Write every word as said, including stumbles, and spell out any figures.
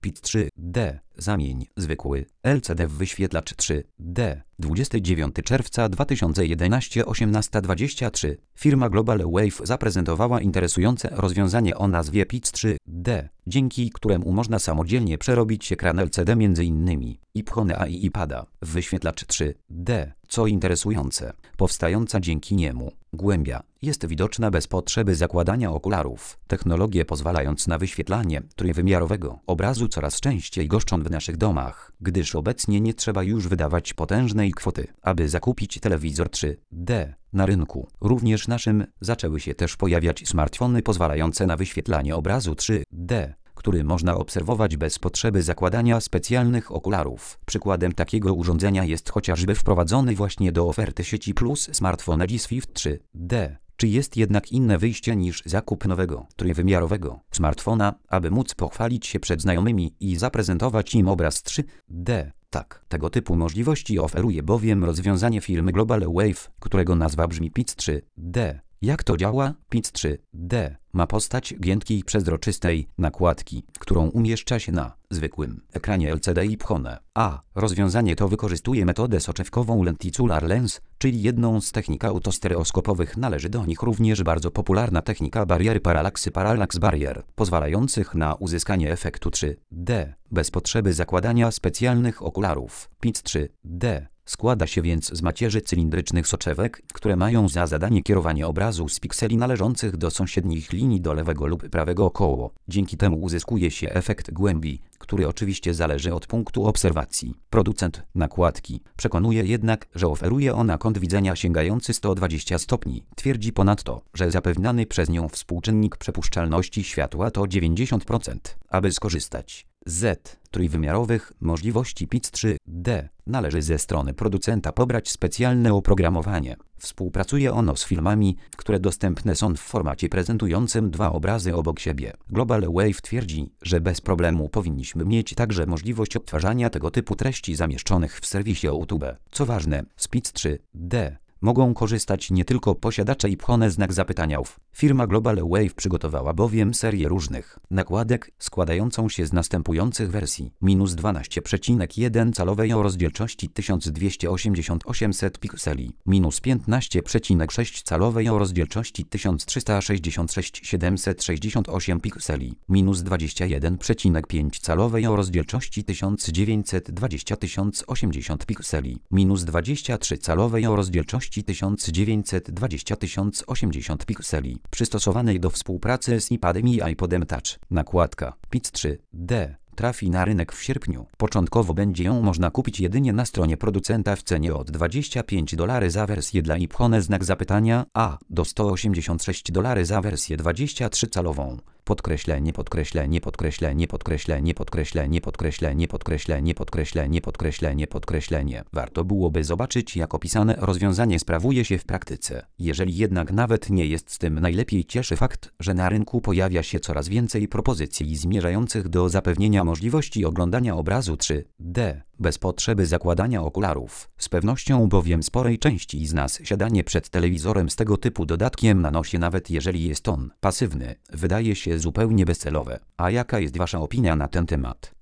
P I C trzy D. Zamień zwykły L C D w wyświetlacz trzy D. dwudziestego dziewiątego czerwca dwa tysiące jedenastego, osiemnasta dwadzieścia trzy. Firma Global Wave zaprezentowała interesujące rozwiązanie o nazwie P I C trzy D, dzięki któremu można samodzielnie przerobić ekran L C D m.in. iPhone'a i iPada w wyświetlacz trzy D. Co interesujące, powstająca dzięki niemu głębia jest widoczna bez potrzeby zakładania okularów. Technologie pozwalając na wyświetlanie trójwymiarowego obrazu coraz częściej goszczą w naszych domach, gdyż obecnie nie trzeba już wydawać potężnej kwoty, aby zakupić telewizor trzy D. Na rynku, również naszym, zaczęły się też pojawiać smartfony pozwalające na wyświetlanie obrazu trzy D, który można obserwować bez potrzeby zakładania specjalnych okularów. Przykładem takiego urządzenia jest chociażby wprowadzony właśnie do oferty sieci Plus smartfon Edge Swift trzy D. Czy jest jednak inne wyjście niż zakup nowego, trójwymiarowego smartfona, aby móc pochwalić się przed znajomymi i zaprezentować im obraz trzy D? Tak, tego typu możliwości oferuje bowiem rozwiązanie firmy Global Wave, którego nazwa brzmi P I C trzy D. Jak to działa? P I C trzy D ma postać giętkiej, przezroczystej nakładki, którą umieszcza się na zwykłym ekranie L C D iPhone. A rozwiązanie to wykorzystuje metodę soczewkową lenticular lens, czyli jedną z technik autostereoskopowych. Należy do nich również bardzo popularna technika bariery paralaksy parallax barrier, pozwalających na uzyskanie efektu trzy D bez potrzeby zakładania specjalnych okularów. P I C trzy D składa się więc z macierzy cylindrycznych soczewek, które mają za zadanie kierowanie obrazu z pikseli należących do sąsiednich linii do lewego lub prawego koło. Dzięki temu uzyskuje się efekt głębi, który oczywiście zależy od punktu obserwacji. Producent nakładki przekonuje jednak, że oferuje ona kąt widzenia sięgający sto dwadzieścia stopni. Twierdzi ponadto, że zapewniany przez nią współczynnik przepuszczalności światła to dziewięćdziesiąt procent. Aby skorzystać z trójwymiarowych możliwości P I C trzy D należy ze strony producenta pobrać specjalne oprogramowanie. Współpracuje ono z filmami, które dostępne są w formacie prezentującym dwa obrazy obok siebie. Global Wave twierdzi, że bez problemu powinniśmy mieć także możliwość odtwarzania tego typu treści zamieszczonych w serwisie YouTube. Co ważne, z P I C trzy D mogą korzystać nie tylko posiadacze iPhone znak zapytania. Firma Global Wave przygotowała bowiem serię różnych nakładek składającą się z następujących wersji: minus dwanaście przecinek jeden calowej o rozdzielczości tysiąc dwieście osiemdziesiąt na osiemset pikseli, minus piętnaście przecinek sześć calowej o rozdzielczości tysiąc trzysta sześćdziesiąt sześć na siedemset sześćdziesiąt osiem pikseli, minus dwadzieścia jeden przecinek pięć calowej o rozdzielczości tysiąc dziewięćset dwadzieścia na tysiąc osiemdziesiąt pikseli, minus dwadzieścia trzy calowej o rozdzielczości tysiąc dziewięćset dwadzieścia na tysiąc osiemdziesiąt pikseli, przystosowanej do współpracy z iPadem i iPodem Touch. Nakładka P I C trzy D trafi na rynek w sierpniu. Początkowo będzie ją można kupić jedynie na stronie producenta w cenie od dwadzieścia pięć dolarów za wersję dla iPhone znak zapytania, a do sto osiemdziesiąt sześć dolarów za wersję dwadzieścia trzy calową. Podkreślenie, podkreślenie, podkreślenie, podkreślenie, podkreślenie, podkreślenie, podkreślenie, podkreślenie, podkreślenie, podkreślenie. Warto byłoby zobaczyć, jak opisane rozwiązanie sprawuje się w praktyce. Jeżeli jednak nawet nie jest z tym najlepiej, cieszy fakt, że na rynku pojawia się coraz więcej propozycji zmierzających do zapewnienia możliwości oglądania obrazu trzy D bez potrzeby zakładania okularów. Z pewnością bowiem sporej części z nas siadanie przed telewizorem z tego typu dodatkiem na nosie, nawet jeżeli jest on pasywny, wydaje się zupełnie bezcelowe. A jaka jest wasza opinia na ten temat?